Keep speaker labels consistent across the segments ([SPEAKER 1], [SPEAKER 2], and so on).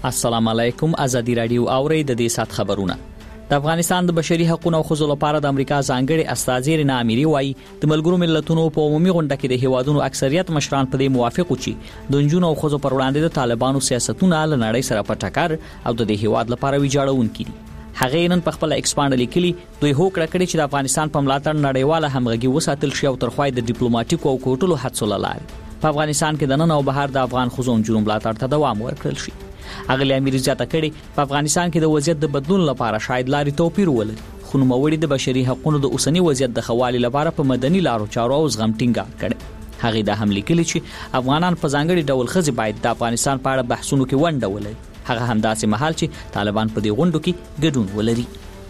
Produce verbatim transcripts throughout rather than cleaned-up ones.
[SPEAKER 1] السلام علیکم. ازادي رادیو اوري د دې سات خبرونه. د افغانستان د بشري حقوقو او ښځو لپاره د امریکا ځانګړي استازي رینا اميري وايي د ملګرو ملتونو په عمومي غونډه کې د هیوادونو اکثریت مشران په دې موافق وو چې د نجونو او ښځو پر وړاندې د طالبانو سیاستونه له نړۍ سره په ټکر او د دې هیواد لپاره ویجاړونکي دي. هغه نن په خپل ایکسپاند لیکلي دوی هوکړه کړې چې د افغانستان په ملاتړ نړیواله همغږي وساتل شي او ترخوای د ډیپلوماټیکو او کوټلو هڅو لاله په افغانستان کې د نن او بهر د افغان ښځو نجونو ملاتړ ته دوام ورکړل شي. اغلی امیر زیاته کړي په افغانستان کې د وضعیت د بدلون لپاره شاید لاري توپیر ولري، خو نوموړي د بشري حقوقو د اوسنی وضعیت د خوالي لپاره په مدني لارو چارو او زغم ټینګار کړي. هغه د هم لیکلي چې افغانان په ځانګړي ډول خځې باید د افغانستان په اړه بحثونو کې ونډه ولري، هغه همداسې مهال چې طالبان په دې غونډو کې ګډون ولري.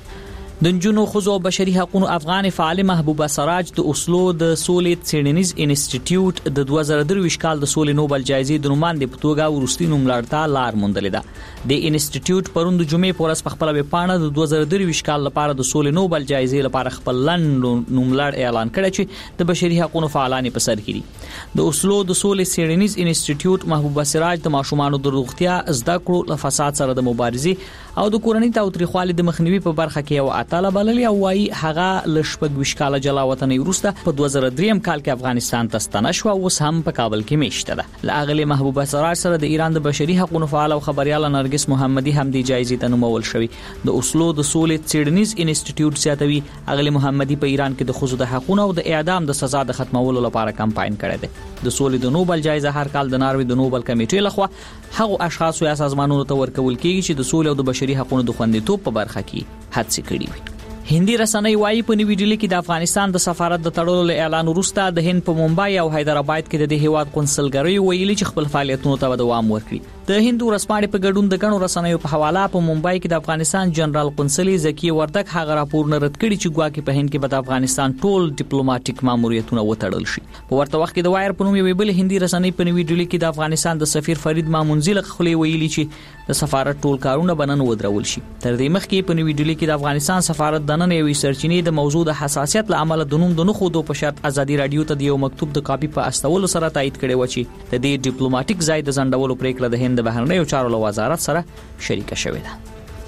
[SPEAKER 1] د نجونو ښځو او بشري حقوقو افغان فعال محبوبه سراج د اوسلو د سولې څېړنیز انسټیټیوټ د دوه زره درویشت کال د سولې نوبل جایزې د نوماندې په توګه ورستي نوملړتا لار موندلې ده. د انسټیټیوټ پرون د جمعې په ورځ په خپل ویبپاڼه د دوه زره درویشت کال لپاره د سولې نوبل جایزې لپاره خپل لند نوملړ اعلان کړی چې د بشري حقوقو فعالان په سر کې دي. د اوسلو د سولې څېړنیز انسټیټیوټ محبوبه سراج د ماشومانو د روغتیا، زده کړو، له فساد سره د مبارزې او د کورنۍ تاوتریخوالي د مخنیوي په برخه کې یو اتاله بللی او وايي هغه لشپږ ویشت کاله جلا وطني وروسته په دوه زره درې کال کې افغانستان ته ستنه شو او اوس هم په کابل کې میشته ده. لاغلی محبوبه سراج سره د ایران د بشري حقوقو فعال او خبريال نرګس محمدي هم د جایزې ته نومول شوی. د اوسلو د سولې څېړنیز انسټیټیوټ سیاتوي اغلی محمدي په ایران کې د ښځو د حقوقو او د اعدام د سزا د ختمولو لپاره کمپاین کړی دی. د سولې د نوبل جایزه هر کال د ناروې د نوبل کمیټې لخوا هغه اشخاص یا سازمانونو ته ورکول کیږي چې د سولې او د بشري حقوقو د خوندیتوب په برخه کې هڅې کړې وي. هندي رسنۍ وايي په نوې ډیلي کې د افغانستان د سفارت د تړلو اعلان وروسته د هند په ممبای او حیدرآباد کې د دې هیواد قونسلګرۍ ویلي چې خپل فعالیتونو ته دوام ورکړي. د هندو رسماړي په ګډون د غنو رسنیو په حواله په ممبای کې د افغانستان جنرال قونسلي زکی وردک هغه راپور نه رد کړي چې ګواکې په هند کې به د افغانستان ټول ډیپلوماټیک ماموریتونه وتړل شي. په ورته وخت کې د وایر په نوم یو بل هندي رسنۍ په نوې ډیلي کې د افغانستان د سفیر فرید مامونزي له خولې ویلي چې د سفارت ټول کارونه بنن ودرول شي. تر دې مخکې په نوې ډیلي کې د افغانستان سفارت د نن یوې سرچینې د موضوع د حساسیت لامل د نوم د نخو دو په شرط ازادي رادیو ته د یو مکتوب د کاپی په استولو سره تایید کړي و چې د دې ډیپلوماټیک ځای د ځندولو پریکړه د هند بهرنیو چارو وزارت سره شریکه شوې ده.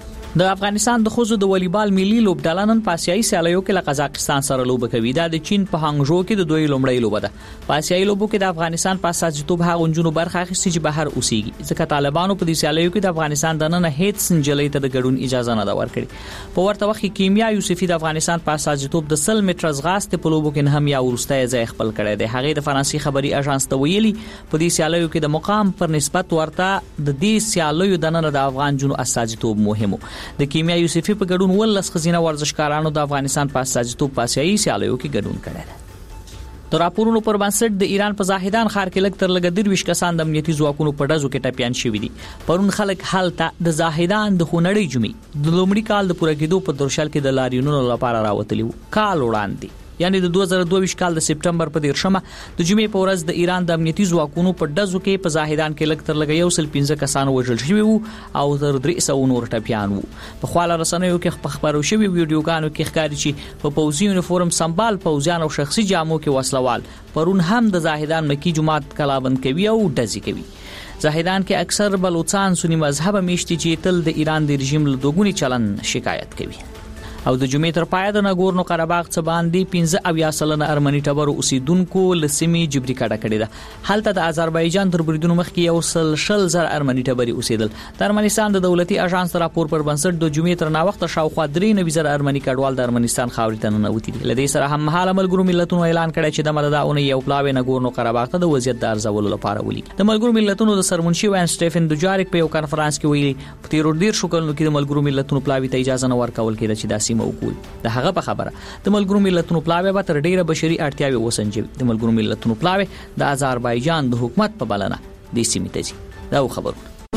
[SPEAKER 1] د افغانستان د ښځو د والیبال ملي لوبډله نن په آسیایي سیالیو کې له قزاقستان سره لوبه کوي. دا د چین په هانګژو کې د دوی لومړی لوبه ده. په آسیایي لوبو کې د افغانستان په اساسیتوب هغه نجونو برخه اخیستې چې بهر اوسېږي، ځکه طالبانو په دې سیالیو کې د افغانستان د نن هیڅ نجلۍ ته د ګډون اجازه نه ده ورکړې. په ورته وخت کې کیمیا یوسفي د افغانستان په اساسیتوب د سل متر ځغاستې په لوبو کې هم یا ورسته ځای خپل کړی دی. هغه د فرانسې خبري اژانس ته ویلي په دې سیالیو کې د مقام پر نسبت ورته د دې سیالیو د نن د افغان جنو اساسیتوب مهمو. د کیمیا یوسفي په ګډون ولس خزینه ورزشکارانو د افغانستان په اساسیتوب په آسیایي سیالیو کې ګډون کړی دی. د راپورونو پر بنسټ د ایران په زاهدان ښار کې لږ تر لږه درویشت کسان د امنیتي ځواکونو په ډزو کې ټپیان شوي دي. پرون خلک هلته د زاهدان د خونړۍ جمعې د لومړي کال د پوره کېدو په درشل کې د لاریونونو لپاره راوتلي وو. کال وړاندې یعنی د دوه زره دوه ویشت کال د سپټمبر په دیرشمه د جمعې په ورځ د ایران د امنیتي ځواکونو په ډزو کې په زاهدان کې لږ تر لږه یو سل پنځه کسان وژل شوي وو او تر درې سوه نور ټپیان وو. په خواله رسنیو کې په خبرو شوي ویډیوګانو کې ښکاري چې په پوځي یونیفورم سمبال پوځیان او شخصي جامو کې وسلوال پرون هم د زاهدان مکی جماعت کلابند کوي او ډزې کوي. زاهدان کې اکثر بلوچستان سنی مذهب میشتي چې تل د ایران د رژیم له دوګونی چلن شکایت کوي. او د جمعې تر پایه د ناګورنو قرهباغ څخه باندې پنځه اویا سلنه ارمني ټبرو اوسیدونکو لسمي جبري کډه کړې ده. هلته د آذربایجان تر بریدونو مخکې یو سل شل زر ارمني ټبري اوسیدل. د ارمنستان د دولتي اژانس راپور پر بنسټ د جمعې تر ناوخته شاوخوا درې نوي زر ارمني کډوال د ارمنستان خاورې ته ننوتي دي. لدې سره هم مهاله ملګرو ملتونو اعلان کړی چې د مدداونه یو پلاوی ناګورنو قرهباغ ته د وضعیت د ارزولو لپاره ولي. د ملګرو ملتونو د سرمنشي وان سټيفن دوجاریک په یو کانفرنس کې ویلي په تیر ډیر شو کلونو کې د ملګرو ملتونو پلاوی ته اجازه نه ورکول کېده چې داسې موکول. هغه په خبره د ملګرو ملتونو پلاوی به تر ډیره بشري اړتیاوي وسنجوي. د ملګرو ملتونو پلاوی د آذربایجان د حکومت په بلنه د سیمې ته ځي. دا خبرونه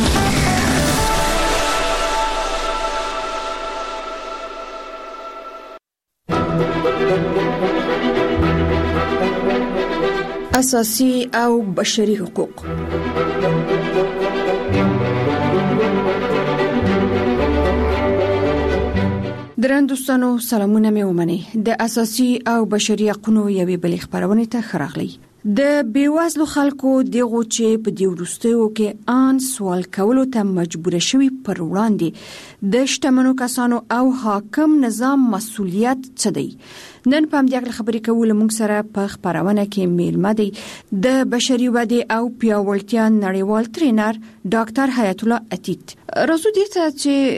[SPEAKER 2] اساسي او بشري حقوق. درن دوستانو سلامونه مې ومني. د اساسي او بشري حقوقو یوې بلې خبرونه ته خراغلي. د بیوزلو خلکو دغه چې په دې وروستیو کې ان سوال کولو ته مجبور شوي پر وړاندې د شتمنو کسانو او حاکم نظام مسؤلیت څه دی؟ نن په همدې اړه خبرې کول موږ سره په خبرونه کې میلمه دی د بشري ودې او پیاوړتیا نړیوال ټرینر ډاکټر حیات الله عتیق. راځو دې ته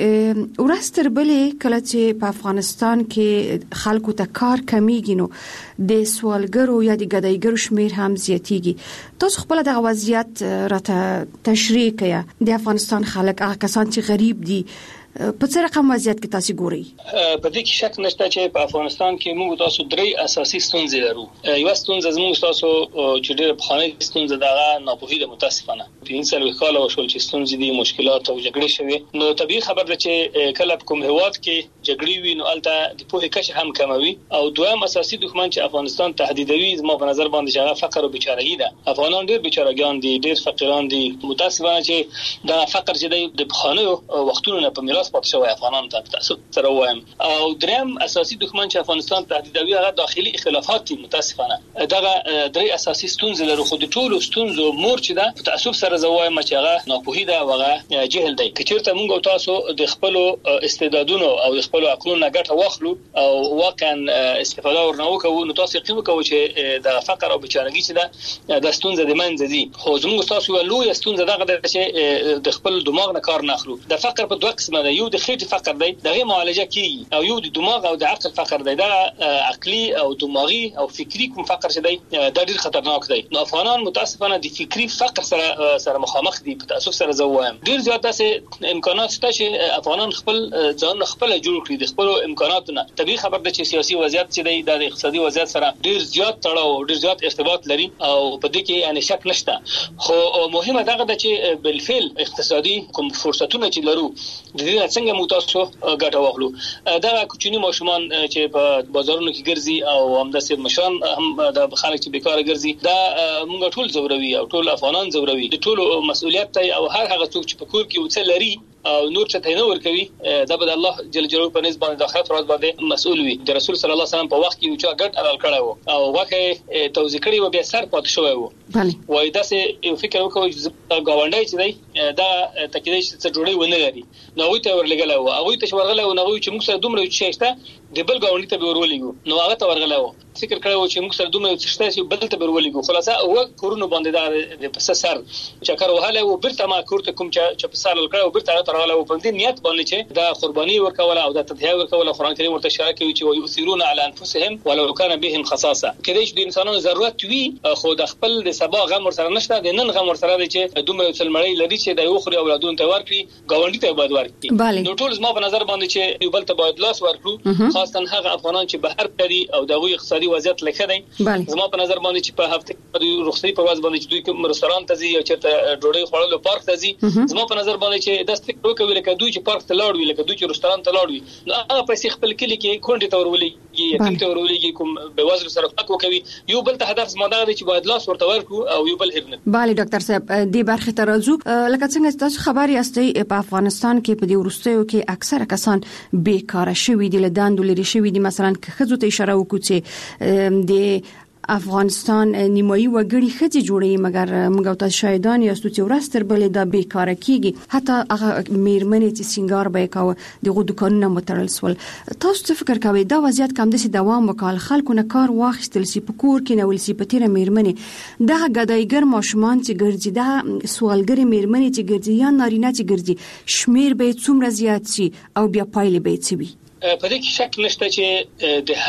[SPEAKER 2] چې ورستر بلې کله چې په افغانستان کې خلکو ته کار کمیږي نو د سوالګرو یا د ګدایګرو شمیر هم زیاتیږي. تاسو خپل د وضعیت راته تشریح کړئ. د افغانستان خلک هغه کسان چې غریب دي په څه رقم وضعیت کې تاسو ګورئ؟
[SPEAKER 3] په دې کې شک نشته چې په افغانستان کې موږ تاسو درې اساسي ستونزې لرو. یو ستونزه زموږ تاسو چې ډېر په خانه ستونزه دغه ناپوهي د متاسفانه په انسان وکاله او شول چې ستونزې دي مشکلات او جګړې شوي نو طبيعي خبر ده چې کله په کوم هواد کې جګړې وي نو البته د پوهې کچه هم کموي. او دویم اساسي دښمن چې افغانستان تهدیدوي زموږ په نظر باندې چې فقر او بیچارهګي ده. افغانان ډېر بیچارهګان دي، ډېر فقیران دي. متاسفانه چې دا فقر چې د خانه وختونو په میراث پاتې شوی افغانان ته تاسو سره وایم. او دریم اساسي دښمن چې افغانستان تهدیدوي هغه داخلي اختلافات دي. متاسفانه دغه درې اساسي ستونزې لرو. خو د ټولو ستونزو مور چې ده تاسو سره زوایم چې هغه ناپوهي ده او هغه جهل دی. کچېرته موږ تاسو د خپل استعدادونو او د خپل عقلونو ګټه واخلو او واقعا استفاده ورنوکو نو تاسو یقین وکړئ چې د فقر او بیچارهګي چې ده د ستونزې د منځ دي. خو زموږ تاسو یو لوی ستونزه دغه ده چې د خپل دماغ نه کار نه اخلو. د فقر په دوه قسمه ده. یو د خېټې فقر دی دغه معالجه کیږي او یو د دماغ او د عقل فقر دی. دا عقلي او دماغي او فکری کوم فقر چې دی دا ډیر خطرناک دی. نو افغانان متاسفانه د فکری فقر سره سره مخامخ دي. په تاسو سره زوایم ډیر زیات داسې امکانات شته چې افغانان خپل ځان خپل جوړ کړي د خپل امکاناتونو. طبيعي خبر ده چې سیاسي وضعیت چې دی د اقتصادي وضعیت سره ډیر زیات تړاو ډیر زیات ارتباط لري او په دې کې یعنی شک نشته. خو مهمه دغه ده چې بالفعل اقتصادي کوم فرصتونه چې لرو د دې څنګه مو تاسو ګټه واخلو. دا کوچني ماشومان چې په بازارونو کې ګرځي او همداسې مشران هم د خلک چې بیکاره ګرځي دا موږ ټول زوروي او ټول افغانان زوروي. د ټولو مسؤلیت دی او هر هغه څوک چې په کور کې وڅ لري او نور چې تینه ور کوي دا به الله جل جلاله په نسبت باندې د آخرت ورځ باندې مسؤل وي. د رسول صلی الله علیه وسلم په وخت کې یو چا ګټ حلال کړی وو او واکه توزیع کړی و بیا سر پات شوی وو. وای دا سه یو فکر وکوي چې گاونډي چې دی دا تکیدې چې جوړي ونه لري نو وي ته ورلګل وو هغه ته ورغله نو چې موږ سره دومره چې شته د بل گاونډي ته ورولېګو نو هغه ته ورغله وو فکر کړو چې موږ سره دومره چې شته چې بل ته ورولېګو خلاصه او کورونو باندې دا د پس سر چکر وهاله او برته ما کورته کوم چې په سال کړو برته ترغله او په دې نیت باندې چې دا قرباني ورکول او دا تضحیه ورکول قرآن کریم ورته اشاره کوي چې ويؤثرون على انفسهم ولو كان بهم خصاصه. کله چې د انسانانو ضرورت وي خو د خپل د سبا غم ور سره نشته د نن غم ور سره دی چې دومره څلمړی لري چې د یو خوري اولادونو ته ورکړي گاونډي ته باید ورکړي. نو ټول زما په نظر باندې چې یو بل ته باید لاس ورکړو خاصه هغه افغانان چې بهر کړي او دغه اقتصادي وضعیت لکه دی. زما په نظر باندې چې په هفته کې رخصتي په ورځ باندې چې دوی کوم رستوران ته ځي او چې ډوډۍ خوړلو پارک ته ځي زما په نظر باندې چې د ستګ وکوي لکه دوی چې پارک ته لاړ وي لکه دوی چې رستوران ته لاړ وي نو هغه پیسې خپل کلی کې کونډې ته ورولېږي یتیم ته ورولېږي کوم بېوزلو سره خلک وکوي. یو بل ته هدف زما دا دی چې باید لاس ورته ورکړو او یو بل هرنه. bale ډاکټر صاحب دې برخه ته راځو. لکه څنګه تاسو خبر یاستئ په افغانستان کې په دې ورستیو کې اکثره کسان بیکاره شوي دي له دندو لري شوي دي. مثلا که خزو ته اشاره وکړو چې د افغانستان نیمایي وګړي خځې جوړي مګر موږ تاسو شاهدان یاستو چې ورستر بلې د بیکاره کیږي حتی هغه میرمنې چې سنگار به کاوه دغه دکانونه مترل سول. تاسو څه فکر کوئ دا وضعیت کوم د سي دوام وکال خلکو نه کار واخیستل سي په کور کې نو سي په تیر میرمنې دا غدایګر ماشومان چې ګرځي دا سوالګری میرمنې چې ګرځي یا نارینه چې ګرځي شمیر به څومره زیات سي او بیا پایلې به څه وي؟ په دې کې شک نشته چې د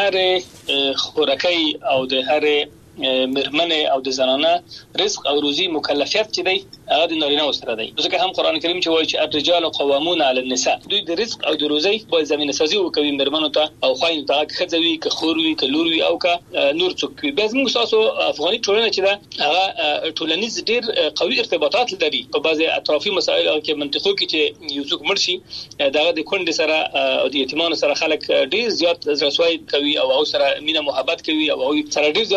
[SPEAKER 3] هر خوراکي او د هر مرمنه او د زنانه رزق او روزي مکلفیت چې دی هغه د نارینه سره دی. ځکه هم قران کریم چې وایي چې الرجال قوامون علی النساء دوی د رزق او د روزي په زمينه سازي وکوي مرمنو ته او خاين ته خځوي که خوروي که لوروي او که نور څوک وي. بس موږ تاسو افغاني ټولنه چې دا هغه ټولنیز ډیر قوي ارتباطات لري په بعضي اطرافي مسایل او کې منطقو کې چې یو څوک مرشي دغه د کونډې سره او د یتیمانو سره خلک ډیر زیات رسوي کوي او او سره مینه محبت کوي او او سره ډیر زیات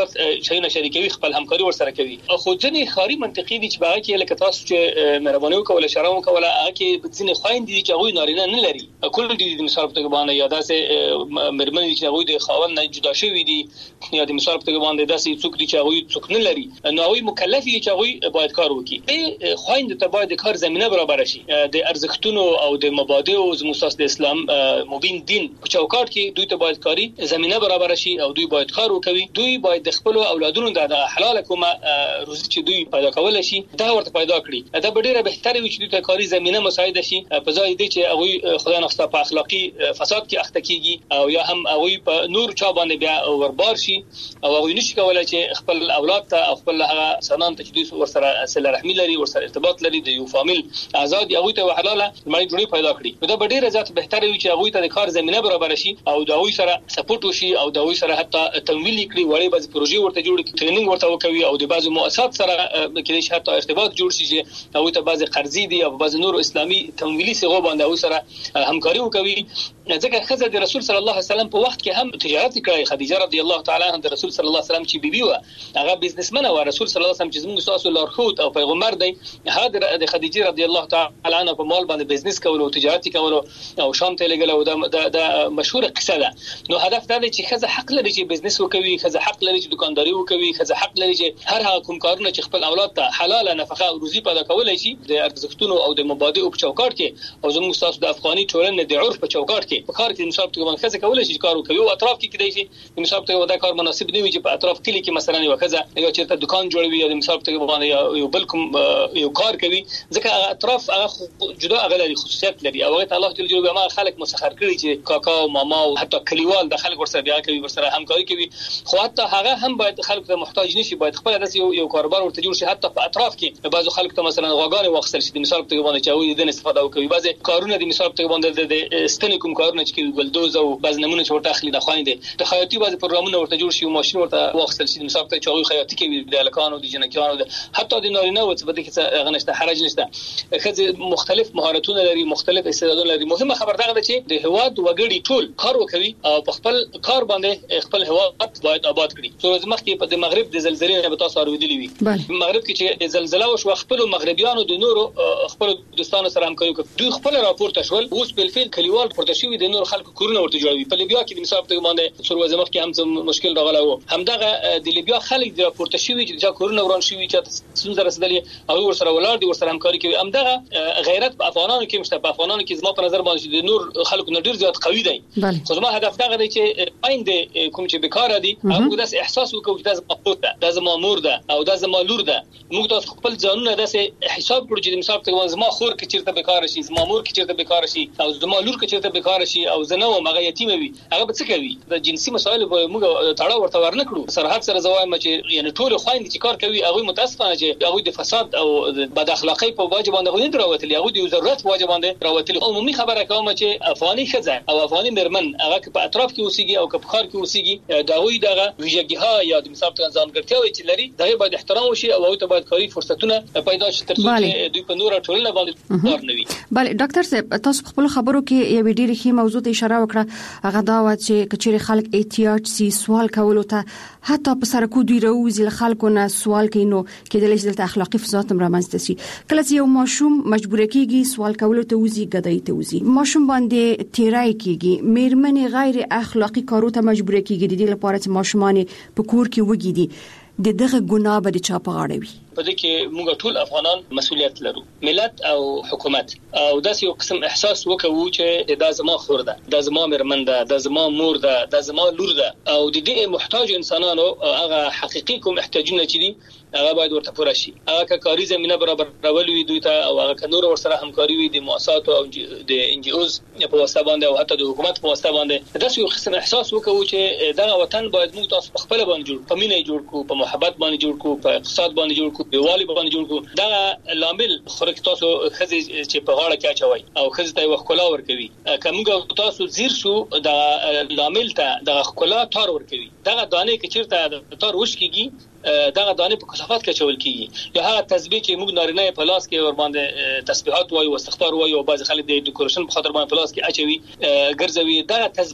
[SPEAKER 3] ځایونه شریکوي خپل همکاري ورسره کوي. خو ځینې خاري منطقي دي چې باغ کې لکه تاسو چې مهرباني وکوله اشاره وکوله هغه کې ځینې خويند دي چې هغه نارینه نه لري کول دي د مثال په توګه باندې یا داسې مرمن دي چې هغه د خاوند نه جدا شوی دي یا د مثال په توګه باندې داسې څوک دي چې هغه څوک نه لري نو هغه مکلف دي چې هغه باید کار وکړي. خويند ته باید کار زمينه برابر شي د ارزښتونو او د مبادئ او زموږ د اسلام مبین دین په چوکاټ کې دوی ته باید کاری زمينه برابر شي او دوی باید کار وکوي. دوی باید د خپل اولادونو د حلال کومه روزي چې دوی پیدا کول شي دا ورته پیدا کړي. دا ډیره بهتره وي چې دوی ته کاری زمينه مساعده شي په ځای دی چې هغه خدای نخسته په اخلاقی فساد کې اخته کیږي او یا هم هغه په نور چا باندې بیا وربار شي او هغه نشي کولای چې خپل اولاد ته او خپل هغه سنان ته چې دوی ورسره صله رحمی لري ورسره ارتباط لري د یو فامیل آزاد هغه ته حلاله مړی جوړي پیدا کړي. دا ډیره ذات بهتره وي چې هغه ته د کار زمينه برابر شي او دا وی سره سپورټ وشي او دا وی سره حتی تمویل کړي وړي بعض پروژې ورته جوړ کړي ټریننګ ورته وکوي او د بعضو مؤسسات سره کې شي حتی ارتباط جوړ شي چې هغه ته بعض قرضې دي او بعض نور اسلامي تمویلي صغو باندې او سره همکاري وکوي. ځکه خزه د رسول صلی الله علیه وسلم په وخت کې هم تجارت کړی. خدیجه رضی الله تعالی عنها د رسول صلی الله علیه وسلم چې بیبي و هغه بزنسمن او رسول صلی الله علیه وسلم چې زموږ تاسو لارښود او پیغمبر دی هغه د خدیجه رضی الله تعالی عنها په مال باندې بزنس کول او تجارت کول او شام ته لګل او د د مشهور قصه ده. نو هدف دا دی چې خزه حق لري چې بزنس وکوي خزه حق لري چې دکانداري وکوي خزه حق لري چې هر هغه کوم کارونه چې خپل اولاد ته حلاله نفقه او روزي پیدا کولای شي د ارزښتونو او د مبادئ په چوکاټ کې او زموږ تاسو د افغاني ټولنې د عرف په چوکاټ کې په کار کې مثال په توګه خزه کولای شي کار وکوي او اطراف کې کېدای شي مثال په توګه دا کار مناسب دی چې په اطراف کلی کې مثلا یو خزه یو چیرته دکان جوړوي یا مثال په توګه باندې یو بل کوم یو کار کوي ځکه اطراف هغه جدا غلري خصوصیت لري او الله جل جلاله ما خلق مسخر کړی چې کاکا او ماما او حتی کلیوال د خلک ورسره بیا کوي ورسره همکاري کوي. خو حتی هغه هم باید خلک ته محتاج نشي باید خپل داس یو یو کاروبار ورته جوړ شي حتی په اطراف کې بعضو خلک ته مثلا غواګانې واخصل شي مثال په توګه باندې چاوي د استفاده کوي بعضي کارونه د مثال په توګه باندې د ستنې کوم کارونه چې کوي ګلدوز او بعض نمونه چې ورته اخلي د خويندې د خیاطي بعض پروګرامونه ورته جوړ شي او ماشين ورته واخصل شي مثال په چاوي خیاطي کوي د الکانو د جنکانو حتی د نارینه او څه بده کې غنښت حرج نشته. خځه مختلف مهارتونه لري مختلف استعدادونه لري. مهمه خبر دا ده چې د هواد وګړي ټول کار وکوي او په خپل کار باندې خپل هواد باید آباد کړي. څو ورځې مخکې په د مغرب د زلزلې نه به تاسو اوریدلی وي مغرب کې چې زلزلہ وشو خپل مغربيانو د نورو خپل دوستانو سره همکاري وکړي. دوی خپل راپورته شول اوس په فعل کلیوال پورته شوی د نور خلکو کورونه ورته جوړوي. په لیبیا کې د مثال په باندې څو ورځې مخکې هم مشکل راغلی و همدغه د لیبیا خلک د راپورته شوی چې د کورونه وران شوی چې څنګه رسیدلی او ورسره ولار دي ورسره همکاري کوي. همدغه غیرت په افغانانو کې مشته په افغانانو کې زما په نظر باندې د نور خلکو نه ډیر زیات قوي دي. خو زما هدف دا دی چې آینده کوم چې بیکاره دي هغه داس احساس وکړو چې دا زما خپل ده دا زما مور ده او دا زما لور ده. موږ تاسو خپل ځانونه داسې حساب کړو چې مثال په زما خور کې چیرته بیکاره شي زما مور کې چیرته بیکاره شي او زما لور کې چیرته بیکاره شي او زنه او مغه یتیم وي هغه به څه کوي. د جنسي مسایل به موږ تاړه ورته ورنه کړو. سرحد سره زوایم چې یعنی ټول خويند چې کار کوي هغه متاسفانه چې هغه د فساد او بد اخلاقی په واجب باندې غوډه راوتلی هغه د ضرورت واجب باندې راوتلی. عمومي خبره کوم چې افغاني خزه او افغاني مرمن هغه په اطراف کې اوسېږي او په خار کې اوسېږي دا وی دغه ویژګیها یا د مثال په ځانګړتیاوې چې لري دا باید احترام وشي او ته باید کاری فرصتونه پیدا شي ترڅو چې دوی په نور ټولنه باندې کار نه وي.
[SPEAKER 2] بله ډاکټر صاحب تاسو خپل خبرو کې یو ډېر ښه موضوع ته اشاره وکړه هغه دا و چې کچېر خلک احتیاج سي سوال کولو ته حتی په سرکو دوی راوځي له خلکو نه سوال کوي نو کېدلی شي د اخلاقی فساد هم رامنځته شي. کله چې یو ماشوم مجبور کېږي سوال کولو ته وځي ګدای ته وځي ماشوم باندې تیرای کېږي میرمنې غیر اخلاقی کارو ته مجبور کېږي د دې لپاره چې ماشومان په کور کې وګي دي د دغه ګناه به د چا په غاړه وي.
[SPEAKER 3] په دې کې موږ ټول افغانان مسؤلیت لرو ملت او حکومت او داسې یو قسم احساس وکړو چې دا زما خور ده دا زما مرمن ده دا زما مور ده دا زما لور ده او د دې محتاج انسانانو هغه حقيقي کوم احتیاجونه چې دي هغه باید ورته پوره شي. هغه کاری زمينه برابر راولوي دوی ته او هغه نور ورسره همکاري وي د مؤسسات او د ان جی اوز په واسطه باندې او حتی د حکومت په واسطه باندې داسې یو قسم احساس وکړو چې دا وطن باید موږ تاسو خپل باندې جوړ په مینه جوړ کو په محبت باندې جوړ کو په اقتصاد باندې جوړ کو په والی باندې جوړ کو. دا لامل خورک تاسو خزي چې په غاړه کې اچوي او خزي ته وخکلا ور کوي کومګه تاسو زیر شو دا لامل ته د خکلا تار ور کوي دا دانه کې چیرته تار وش کیږي دغه دانه په کثافات کې چول کیږي یا هغه تسبیح چې موږ نارینه په لاس کې ور باندې تسبیحات وایي او استغفار وایي او بعض خلک د ډیکوریشن په خاطر باندې په لاس کې اچوي ګرځوي دا تسبیح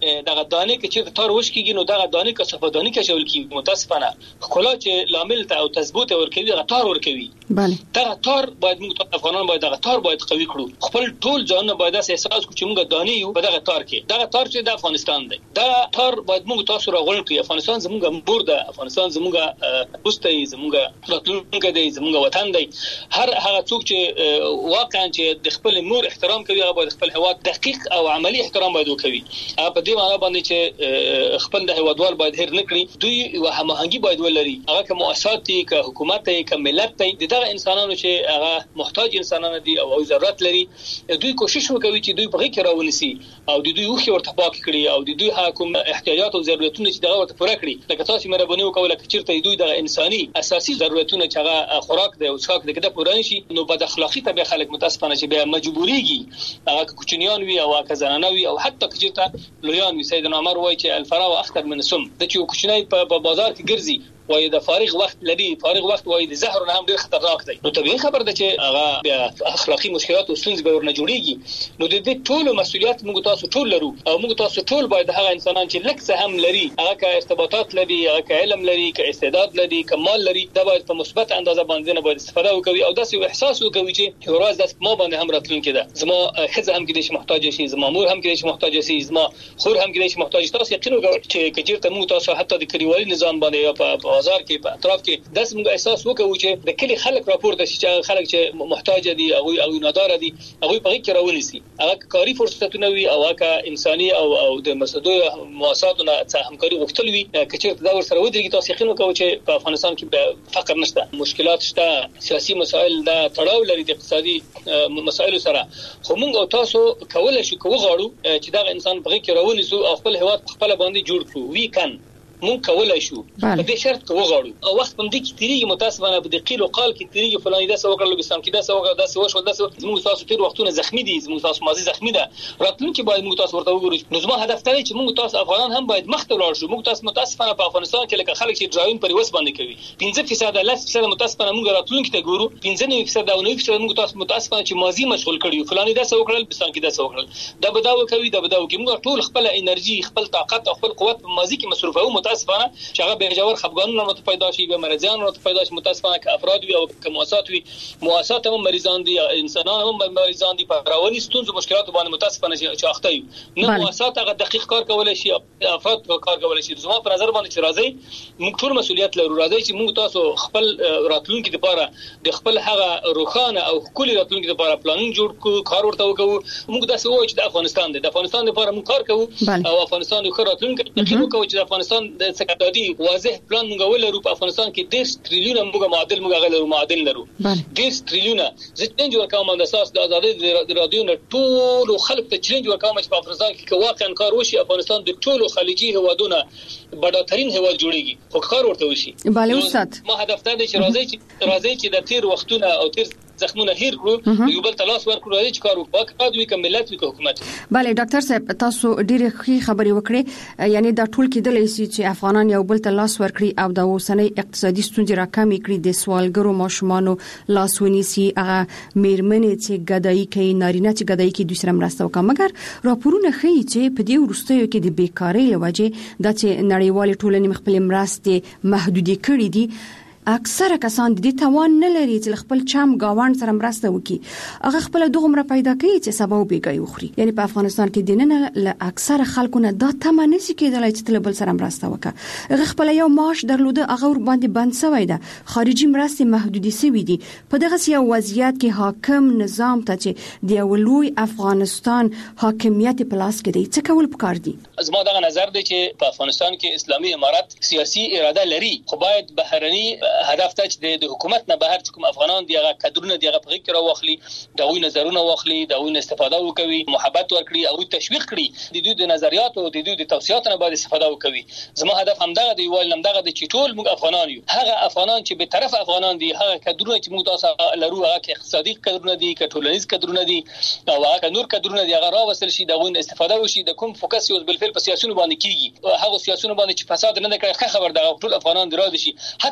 [SPEAKER 3] دغه دانه کې چې تار وشکیږي نو دغه دانه کې صفدانی کې شول کی متاسفانه خلا چې لامل ته او تثبوت ورکوي دغه تار ورکوي
[SPEAKER 2] بله
[SPEAKER 3] دغه تار باید موږ افغانان باید دغه تار باید قوي کړو خپل ټول ځان باید احساس کړو چې موږ دانه یو په دغه تار کې دغه تار چې د افغانستان دی دا تار باید موږ تاسو راغون کړی افغانستان زموږ مور ده افغانستان زموږ دوستي زموږ راتلونکي دی زموږ وطن دی هر هغه څوک چې واقعا چې د خپل مور احترام کوي هغه باید خپل هواد دقیق او عملی احترام باید وکړي په دې معنی باندې چې خپل د هوادوال باید هیر نکړي دوی وهمهنګي باید ولري هغه کوم مؤسسات دي که حکومت دي که ملت دي دغه انسانانو چې هغه محتاج انسانان دي او ضرورت لري دوی کوشش وکوي چې دوی په غي کې راونسي او د دوی وخت ورته پاک کړي او د دوی حکومت احتیاجات او ضرورتونه چې دغه ورته پوره کړي لکه تاسو مهرباني وکوله چې چیرته دوی د انساني اساسي ضرورتونه چې هغه خوراک دی او څښاک دی کده پوره نشي نو بد اخلاقی ته خلک متاسفانه چې به مجبوريږي هغه کوچنیان وي او هغه زنانه وي او حتی کجته لویان وي سیدنا عمر وایي چې الفراو اخطر من السم د چې کوچنی په بازار کې ګرځي وای د فارغ وخت لري فارغ وخت وای د زهر نه هم ډیر خطرناک دی نو طبيعي خبر ده چې هغه اخلاقی مشکلات او ستونزې به ورنه جوړيږي نو د دې ټولو مسولیت موږ تاسو ټول لرو او موږ تاسو ټول باید هغه انسانان چې لکه څه هم لري هغه کا ارتباطات لري هغه کا علم لري کا استعداد لري کمال لري دا باید په مثبت اندازه باندې نه باید استفاده وکړي او داسې احساس وکړي چې یو ورځ داس ما باندې هم راتلونکي ده زما خزه هم کې محتاج شي زما مور هم کې محتاج شي زما خور هم کې محتاج تاسو یقین وکړئ چې کجیرته موږ تاسو حتی د کلیوالي نظام باندې په بازار کې په کې داس موږ احساس وکړو چې د کلی خلک راپورته شي چې خلک چې محتاج دي او او نادار دي هغه په کې راونیسي هغه کاری فرصتونه وي او هغه انساني او او د مسدو مؤسساتونو څخه همکاري غوښتل وي چې دا ور سره ودرېږي تاسو یقین وکړو چې په افغانستان کې فقر نشته مشکلات شته سیاسي مسایل دا تړاو لري د اقتصادي مسایلو سره خو موږ او تاسو کولای شو کوو غواړو چې دا انسان په کې راونیسو او خپل هواد خپل باندې جوړ کړو وی کان مون کولای شو په دې شرط کې وغواړو او وخت په دې کې تیریږي متاسفانه په دې قیل او قال کې تیریږي فلاني دا څه وکړل بسام کې دا څه وکړل دا څه وشو دا څه زموږ تاسو تیر وختونه زخمی دي زموږ تاسو ماضي زخمی ده راتلونکي باید موږ تاسو ورته وګورو نو زموږ هدف دی چې موږ تاسو افغانان هم باید مخ ته ولاړ شو موږ تاسو متاسفانه په افغانستان کې لکه خلک چې ډراون پر وس باندې کوي پنځه فیصد لاس فیصد متاسفانه موږ راتلونکي ته ګورو پنځه فیصد او نه فیصد موږ تاسو متاسفانه چې ماضي مشغول کړیو فلاني دا څه وکړل بسام کې دا څه وکړل دا بداو کوي دا بداو کوي موږ ټول خپل انرژي خپل طاقت او خپل قوت په ماضي کې مصرفو متاسفانه چې هغه به جوړ خفګانونه مت پیدا شي به مرزيان مت پیدا شي متاسفانه ک افراد وي او ک مؤسسات وي مؤسسات هم مریضان دي انسانان هم مریضان دي په رواني ستونزو مشکلات باندې متاسفانه چې اخته وي نو مؤسسات هغه دقیق کار کولای شي افراد کار کولای شي زما په نظر باندې چې راځي موږ ټول مسولیت لرو راځي چې موږ تاسو خپل راتلونکي لپاره د خپل هغه روخانه او کلی راتلونکي لپاره پلان جوړ کو کار ورته وکړو موږ داسې وایو چې د افغانستان د افغانستان لپاره موږ کار کوو او افغانستان یو راتلونکي یقین کوو چې د افغانستان د سکتادي واضح پلان موږ ولرو په افغانستان کې ډېر ټریلیون موږ معادل موږ غلرو معادل لرو ډېر ټریلیون زتنج ورکوم د اساس د ازادي د رادیو نه ټول خلک ته چیلنج ورکوم چې په افغانستان کې واقعا کار وشي افغانستان د ټولو خلیجي هوادونو بډاترین هواد جوړيږي خو کار ورته وشي
[SPEAKER 2] bale استاد
[SPEAKER 3] ما هدف ته چې راځي چې راځي چې د تیر وختونه او تیر زخمونه هیر کړو یو بل تلاش ورکړو چې کار وکړو دوی کوم ملت وی حکومت
[SPEAKER 2] bale ډاکټر صاحب تاسو ډیره ښه خبرې وکړې یعنی دا ټول کېدلی شي چې افغانان یو بل تلاش ورکړي او د اوسنۍ اقتصادي ستونزې راکمې کړي د سوالګرو ماشومانو لاس ونیسي هغه میرمنې چې ګدایي کوي نارینه چې ګدایي کوي دوی سره مرسته وکړي مګر راپورونه ښیي چې په دې وروستیو کې د بیکارۍ لوجه د چې نړیوال ټولنې خپل مرستې محدودې کړې دي اکثره کسان د دې توان نه لري چې خپل چم گاوند سره مرسته وکړي هغه خپل دغه پیدا کوي چې سبب بیګي وخوري یعنی په افغانستان کې دینه ل اکثره خلکو نه دا تمه نشي کېدلای چې تل بل سره مرسته وکړي هغه خپل یو معاش درلوده هغه ور باندې بند شوی ده خارجي مرستې محدودې شوی دي په دغه سیاسي وضعیت کې حاکم نظام ته چې د ولوی افغانستان حاکمیت په لاس کې دی څه کول پکار دي
[SPEAKER 3] زما دغه نظر دی چې په افغانستان کې اسلامي امارت سیاسي اراده لري خو باید بهرني هدف ته چې د حکومت نه بهر کوم افغانان دی هغه کډرونه دی هغه په کې راوخلي دا وی نظرونه واخلي دا وی استفاده وکوي محبت ورکړي او تشویق کړي د دوی د نظریات او د دوی د توصيات نه باید استفاده وکوي زما هدف همدغه دی ویل همدغه د چټول موږ افغانان یو هغه افغانان چې به طرف افغانان دي هغه کډرونه چې موږ تاسو لرو هغه اقتصادي کډرونه دي کټولنیز کډرونه دي او هغه نور کډرونه دي هغه راوصل شي دا وی استفاده وشي د کوم فوکس یو بل فعل په سیاسيونو باندې کیږي هغه سیاسيونو باندې چې فساد نه کړي خبر دا ټول افغانان دراد شي حتی چې فساد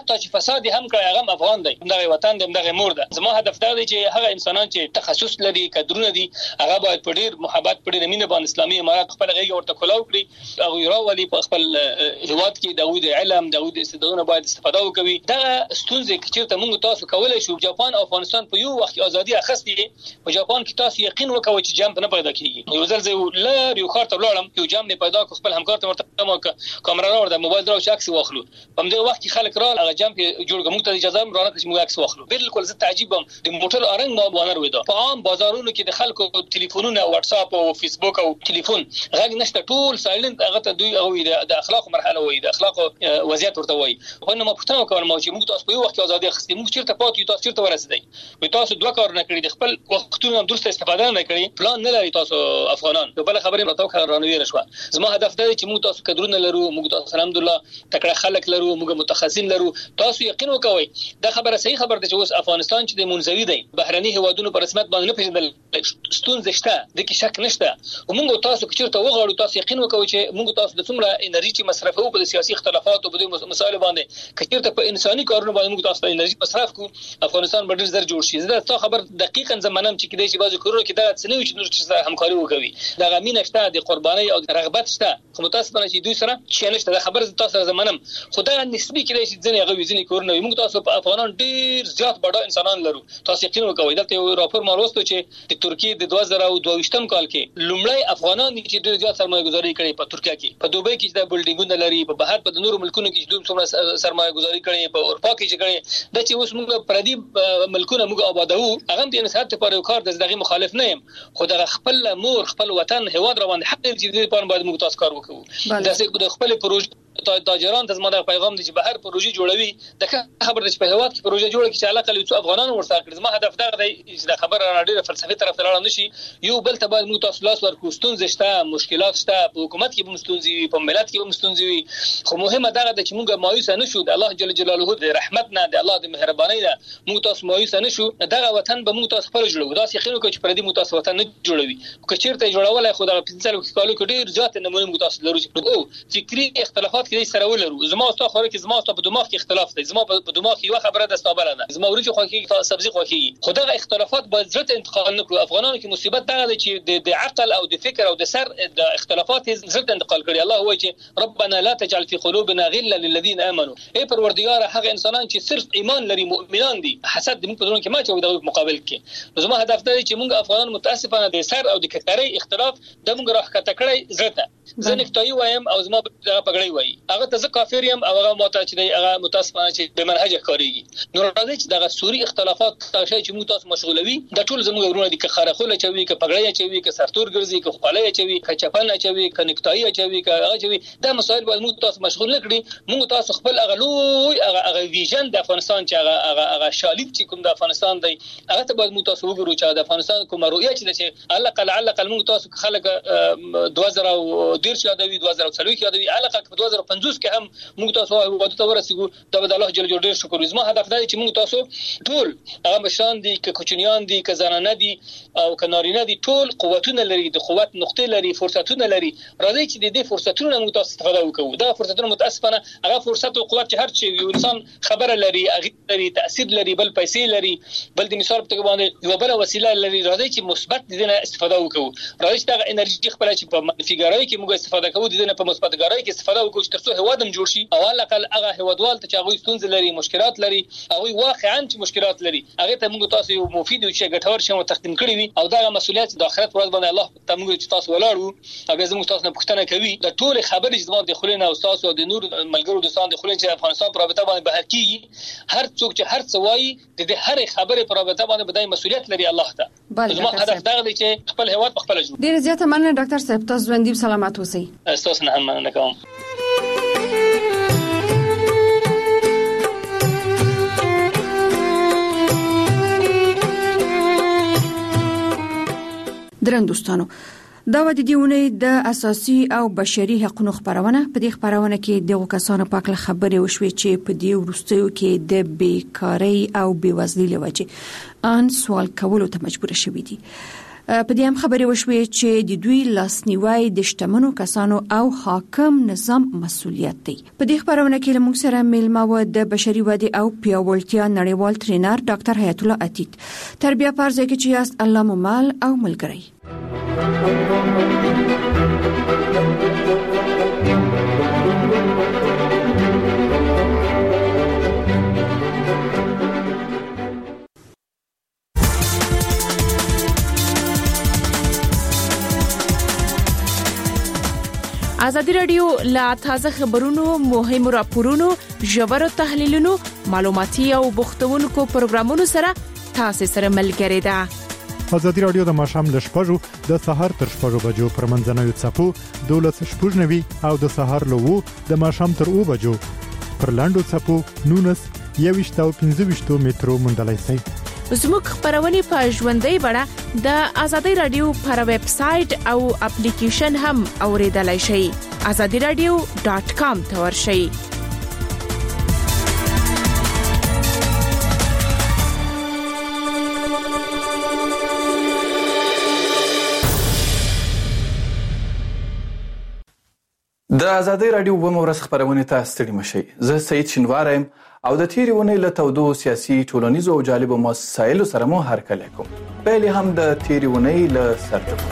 [SPEAKER 3] فساد هم کړی هغه افغان دی، دغه وطن دی، دغه مور ده. زما هدف دا دی چې هغه انسانان چې تخصص لري، کډرونه دي، هغه باید په ډیر محبت په ډیر مینه باندې اسلامي امارات خپل غیږ ورته کولاو کړي، هغه راولي په خپل هیواد کې د علم د استعدادونو باید استفاده وکړي. دغه ستونزې چې موږ تاسو کولای شو جاپان او افغانستان په یو وخت ازادي اخستې، په جاپان کې تاسو یقین وکوي چې جام نه پیدا کیږي. یو ځل زه لار یو خاطر لاړم، یو جام نه پیدا کو، خپل همکار ته ورته ما کیمرا راوړم، موبایل راو چې عکس واخلو. په دې وخت کې خلک را هغه جام کې جوړ کوم ته اجازه هم رانه چې موږ عکس واخلو. بالکل زه تعجبم، د موټر ارنګ ما بانر وېدا په عام بازارونو کې د خلکو ټلیفونونه، واتس اپ او فیسبوک او ټلیفون غږ نشته، ټول سایلنت. هغه ته دوی او د اخلاق مرحله وایي، د اخلاق وضعیت ورته وایي. خو نو ما پوښتنه وکړم چې موږ تاسو په یو وخت کې ازادي اخستې، موږ چیرته پاتې، تاسو چیرته ورسېدئ؟ وي تاسو دوه کارونه کړی، د خپل وختونو درسته استفاده نه کړی، پلان نه لري تاسو افغانان. بل خبرې راته وکړه رانوي رشوه. زما هدف دی چې موږ تاسو کډرونه لرو، موږ تاسو الحمدلله تکړه خلک لرو، موږ متخصصین لرو. تاسو یقین وکوي دا خبره صحیح خبره ده چې اوس افغانستان چې د منزوي دی، بهرني هوادونو په رسمیت باندې نه پیژندل، ستونزې شته، د کې شک نشته. وموږ تاسو چې چیرته وغواړو، تاسو یقین وکوي چې موږ تاسو د څومره انرژي چې مصرفوو په سیاسي اختلافات او په مسایلو باندې، کچیرته په انساني کارونو باندې موږ تاسو انرژي مصرف کو، افغانستان به ډیر زر جوړ شي. زه تاسو خبر دقیقاً زمانم چې کله چې بازو کورو کې دا څنګه چې نور چې همکاري وکوي، دا غمینه شته، د قرباني او رغبت شته، خو متاسفانه چې دوی سره چې نشته. دا خبر تاسو زمانم خدای نسبی کړي چې ځنې غوي ځنې کورونه موږ تاسو په افغانان ډیر زیات بډا انسانان لرو. تاسو یقین وکوي دلته یو راپور ما وروسته چې د ترکیه د دوه زره دوه کال کې لومړی افغانان چې ډیر زیات سرمایه گذاري کړي په ترکیه کې، په دوبۍ کې د بلډینګونو لري، په بهر په نورو ملکونو کې چې دوی څومره سرمایه گذاري کړي، په اروپا کې چې کړي، د چې اوس موږ پردي ملکونه موږ آبادو. هغه د انسانیت لپاره یو کار د دغه مخالف نه یم، خو د خپل مور، خپل وطن، هیواد روان حق دی چې د پاره باید موږ تاسو کار وکړو. د خپل پروژې تاجران ته زموږ پیغام دی چې بهر پروژې جوړوي، د خبر د په هیواد کې پروژې جوړه کې چې علاقه لوي افغانان ورسره کړي. زما هدف دا دی چې د خبر را ډیره فلسفي طرف ته لاړ نشي، یو بل ته باید موږ تاسو لاس ورکو. ستونزې شته، مشکلات شته، په حکومت کې به ستونزې وي، په ملت کې به ستونزې وي، خو مهمه دا ده چې موږ مایوس نه شو. د الله جل جلاله د رحمت نه، د الله د مهرباني نه موږ تاسو مایوس نه شو. دغه وطن به موږ تاسو خپل جوړو. دا څه خینو چې پردي موږ تاسو وطن نه جوړوي. که چیرته جوړولای خو د پنځه کالو کې ډیر ځات نمونه موږ تاسو لرو چې او فکری اختلافات کې سره ولرو. زما او تاسو کې زما او تاسو په دماغ کې اختلاف دی، زما په دماغ کې یو خبره ده ستابله ده، زما ورته خو کې تاسو سبزي خو کې خو دغه اختلافات باید زړه انتقال نکړو. افغانانو کې مصیبت دا ده چې د عقل او د فکر او د سر د اختلافات زړه انتقال کړي. الله وایي چې ربنا لا تجعل في قلوبنا غلا للذين امنوا. ای پروردگار هغه انسانان چې صرف ایمان لري، مؤمنان دي، حسد دې په ځون کې ما چوي د مقابل کې. زما هدف دی چې موږ افغانان متاسفانه د سر او د کتري اختلاف د موږ راخته کړی زړه ته. زه نکتای وایم او زما دغه پګړی وایي، هغه ته زه کافر یم او هغه ماته چې دی هغه متاسفانه چې به منهج کاریږي. نو راځي چې دغه سوري اختلافات تاسو چې موږ تاسو مشغولوي، د ټول زموږ ورونه دي، که خارخوله چوي، که پګړی چوي، که سرتور ګرځي، که خپلای چوي، که چپن چوي، که نکتای چوي، که هغه چوي، دا مسائل باید موږ تاسو مشغول نکړي. موږ تاسو خپل هغه لوی هغه هغه ویژن د افغانستان چې هغه هغه هغه شالید چې کوم د افغانستان دی، هغه ته باید موږ تاسو وګورو چې د افغانستان کومه رؤیه چې چې الله قل علق موږ تاسو خلک دوه زره ډیر یادوي، دوه زره څلوي یادوي، علاقه په دوه زره پنځوس کې هم موږ تاسو وادي ته ورسېګو. دا به الله جل جلاله شکر. زما هدف دا چې موږ تاسو ټول هغه مشران دي، که کوچنیان دي، که زنانه دي او که نارینه دي، ټول قوتونه لري، د قوت نقطې لري، فرصتونه لري. راځي چې د دې فرصتونو موږ تاسو استفاده وکړو. دا فرصتونه متاسفانه هغه فرصت او قوت چې هر چی یو انسان خبره لري، هغه لري، تاثیر لري، بل پیسې لري، بل د مثال په باندې یو بل وسیله لري. راځي چې مثبت دي نه استفاده وکړو. راځي چې دا انرژي خپل چې په منفیګرای کې موږ استفاده کوو، د نه په مثبتګرای کې استفاده وکړو چې ترڅو هوادم جوړ شي. او الاقل هغه هوادوال ته چې هغه ستونزې لري، مشکلات لري، هغه واقعا چې مشکلات لري، هغه ته موږ تاسو یو مفید او چې ګټور شوم تقدیم کړی وي. او دا مسؤلیت د آخرت ورځ باندې الله ته موږ چې تاسو ولاړو او به زموږ تاسو نه پوښتنه کوي د ټول خبرې چې زموږ د خلینو او تاسو او د نور ملګرو دوستان د خلینو چې افغانستان پر رابطه باندې بهر کیږي، هر څوک چې هر څه وایي د دې هر خبرې پر رابطه باندې بدای مسؤلیت لري الله ته. زموږ هدف دا دی چې خپل هیواد خپل جوړ.
[SPEAKER 2] ډیر زیاته مننه ډاکټر صاحب، تاسو ژوندۍ سلامات اوسئ.
[SPEAKER 3] تاسو نه هم مننه کوم.
[SPEAKER 2] درن دوستانو، دا و د دیونه د اساسي او بشري حقوقو خبرونه. په دې خبرونه کې دغه کسانو په اړه خبرې وشوي چې په دې ورستیو کې د بیکاری او بیوزلۍ لوجه ان سوال کولو ته مجبور شوي دي. په دې هم خبرې وشوې چې د دوی لاسنیوي د شتمنو کسانو او حاکم نظام مسؤلیت دی. په دې خبرونه کې موږ سره میلمه و د بشري ودې او پیاوړتیا نړیوال ټرینر ډاکټر حیات الله عتیق. تربیه پرځای کې چې یاست الله مو مال او ملګری.
[SPEAKER 4] ازادي رادیو لا تازه خبرونو، مهم راپورونو، ژور تحلیلونو، معلوماتي او بوختونکو پروګرامونو سره تاسو سره ملګری ده.
[SPEAKER 5] ازادي رادیو د ماښام ل شپږو د سهار تر شپږو بجو پر منځنوي څپو دولس شپږنوي او د سهار له وو د ماښام تر اوو بجو پر لاندو څپو نونس یويشت او پنځه ویشت مترو مندلای شي.
[SPEAKER 4] زموږ خبرونه په ژوندۍ بڼه د ازادي رادیو پر ویب سټ او اپلیکیشن هم اوریدلای شئ. azadi radio dot com ته ورشئ.
[SPEAKER 6] د ازادي رادیو و مورس خبرونه ته ستړي مشي. زه سید شینوارم او د تیری ونې له تودو سیاسي ټولنیزو او جالبو مسایلو سره مو هرکلی کوم. پیل هم د تیری ونې له سرټکو.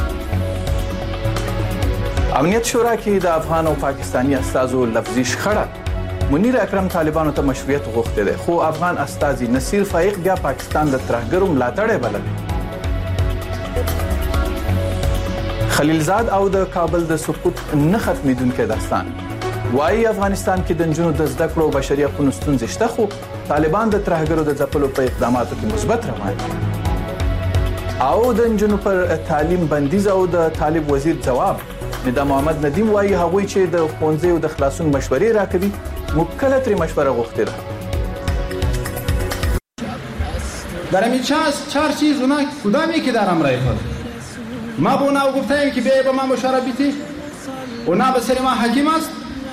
[SPEAKER 6] امنیت شورا کې د افغان او پاکستانی استازو لفظي شخړه. منیر اکرم طالبانو ته مشروعیت غوښتي دي، خو افغان استازي نصیر فائق بیا پاکستان د ترهګرو ملاتړ بلل. خلیلزاد او د کابل د سقوط نه ختمېدونکي داستان. وايي افغانستان کې د نجونو د زده کړو بشري حقوقو ستونزې شته، خو طالبان د ترهګرو د ځپلو په اقداماتو کې مثبت روان دي. او د نجونو پر تعلیم بندیز او د طالب وزیر جواب. ندا محمد ندیم وايي هغوی چې د ښوونځي او د خلاصون مشورې راکوي مکلف تر مشوره غوښتي ده.
[SPEAKER 7] در همین چهار چیز اونا کدامی که در امرای خود ما به اونا گفتیم که بیایی با ما مشوره بیتی، اونا به سر ما حکیم است.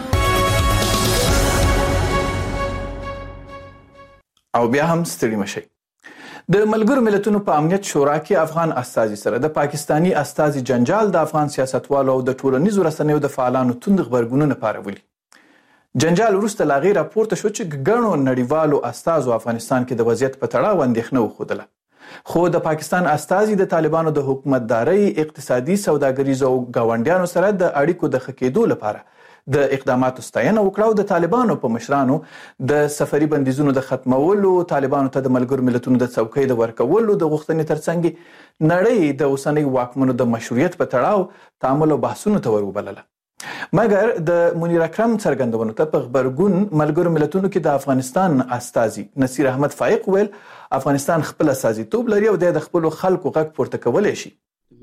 [SPEAKER 6] او بیا هم ستړي مشي. د ملګرو ملتونو په امنیت شورا کې افغان استازي سره د پاکستانی استازي جنجال د افغان سیاستوالو او د ټولنیزو رسنیو د فعالانو توند خبرګونونه پارولي. جنجال وروسته لا غیر راپورته شو چې ګڼو نړیوالو استازو افغانستان کې د وضعیت په تړاو اندېښنه وښودله. خو د پاکستان استازي د طالبانو د حکومتداري، اقتصادي، سوداګریزو او ګاونډیانو سره د اړیکو د ښه کېدو لپاره د اقداماتو ستاینه وکړه او د طالبانو په مشرانو د سفري بندیزونو د ختمولو، طالبانو ته د ملګرو ملتونو د څوکۍ د ورکولو د غوښتنې ترڅنګ نړۍ د اوسنۍ واکمنو د مشروعیت په تړاو تعامل او بحثونو ته وربلله. مګر د منیر اکرم څرګندونو ته په خبرګون ملګرو ملتونو کې د افغانستان استازي نصیر احمد فائق ویل افغانستان خپل استازیتوب لري او د خپل خلکو غږ پورته کولای شي.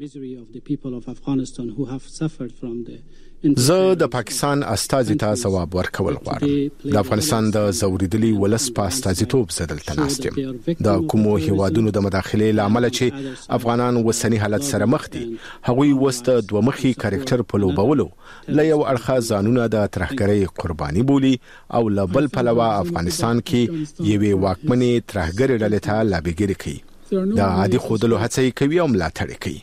[SPEAKER 8] زه د پاکستان استازي ته ثواب ورکول غواړم. د افغانستان د زوریدلي ولس په استازیتوب زدلته ناست یم. د کومو هیوادونو د مداخلې لامل چې افغانان وسنی حالت سره مخ دي، هغوی وست دوه مخي کریکټر په لوبولو ل یو اړخه ځانونه د ترهګرۍ قرباني بولي او ل بل پلوه افغانستان کې یوې واکمنې ترهګرۍ ډلې ته لابیګری کوي. د عادي خودلو هڅې کوي او ملاتړ کوي.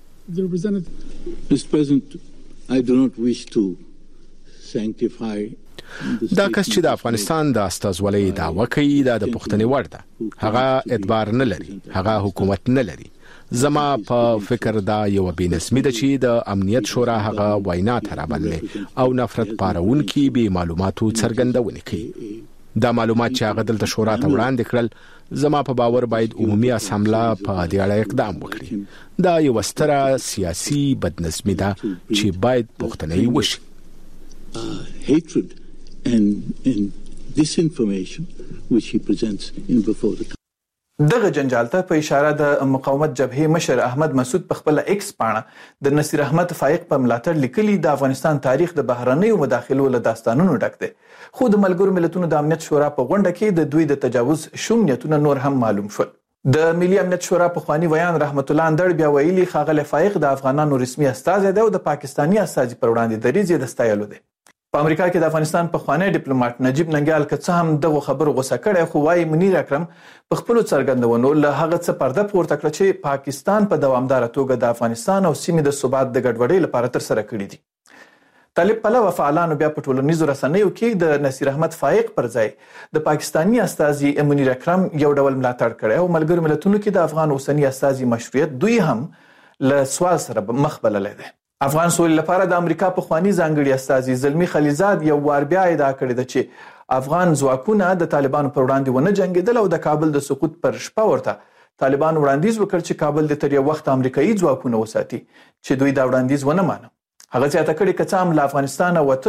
[SPEAKER 9] I do not wish to sanctify
[SPEAKER 8] دا کس چې د افغانستان د استازولۍ دعوه کوي دا د پښتنې وړ ده. هغه اعتبار نه لري، هغه حکومت نه لري. زما په فکر دا یو بېنظمي ده چې د امنیت شورا هغه وینا ترابلې او نفرت پارونکي به معلوماتو څرګندونه کوي. دا معلومات چې هغه دلته شورا ته وړاندې کړل زما په باور باید عمومي اسامبله په دې اړه اقدام وکړي. دا یو ستره سیاسي بدنظمي ده چې باید پښتنې وشي.
[SPEAKER 9] hatred and and disinformation which he presents in before the
[SPEAKER 6] دغه جنجال ته په اشاره د مقاومت جبهې مشر احمد مسعود په خپل ایکس پاڼه د نصیر احمد فائق په ملاتړ لیکلي د افغانستان تاریخ د بهرنیو مداخلو له داستانونو ډک دی. خو د ملګرو ملتونو د امنیت شورا په غونډه کې د دوی د تجاوز شومنیتونه نور هم معلوم شول. د ملي امنیت شورا په خواني ویان رحمت الله اندړ بیا ویلي ښاغلی فائق د افغانانو رسمي استازی دی او د پاکستاني استازي پر وړاندې دریځ یې د ستایلو دی. په امریکا کې د افغانستان په خوانی ډیپلوماټ نجیب ننګیال که څه هم دغه خبرو غوسه کړي خو وايي منیر اکرم په خپل څرګندونو له هغه څه پرده پورته کړ چې پاکستان په دوامدار توګه د افغانستان او سیمې د ثبات د ګډوډۍ لپاره تر سره کړی دي. طالب پلوه فعالانو بیا په ټولنیزو رسنیو کې د نصیر احمد فائق پر ځای د پاکستانی استازي منیر اکرم یو ډول ملاتړ کړي او ملګرو ملتونو کې د افغان اوسنی استازي مشروعیت دوی هم له سوال سره مخ بللی دی. افغان سولې لپاره د امریکا په خوانی ځانګړي استازي زلمی خلیزاد یو وار بیا ادعا کړې ده چې افغان ځواکونه د طالبانو پر وړاندې ونه جنګېدل او د کابل د سقوط پر شپه ورته طالبان وړاندیز وکړ چې کابل د تر یو وخت امریکایي ځواکونه وساتي چې دوی دا وړاندیز ونه مانه. هغه زیاته کړې که څه هم له افغانستان او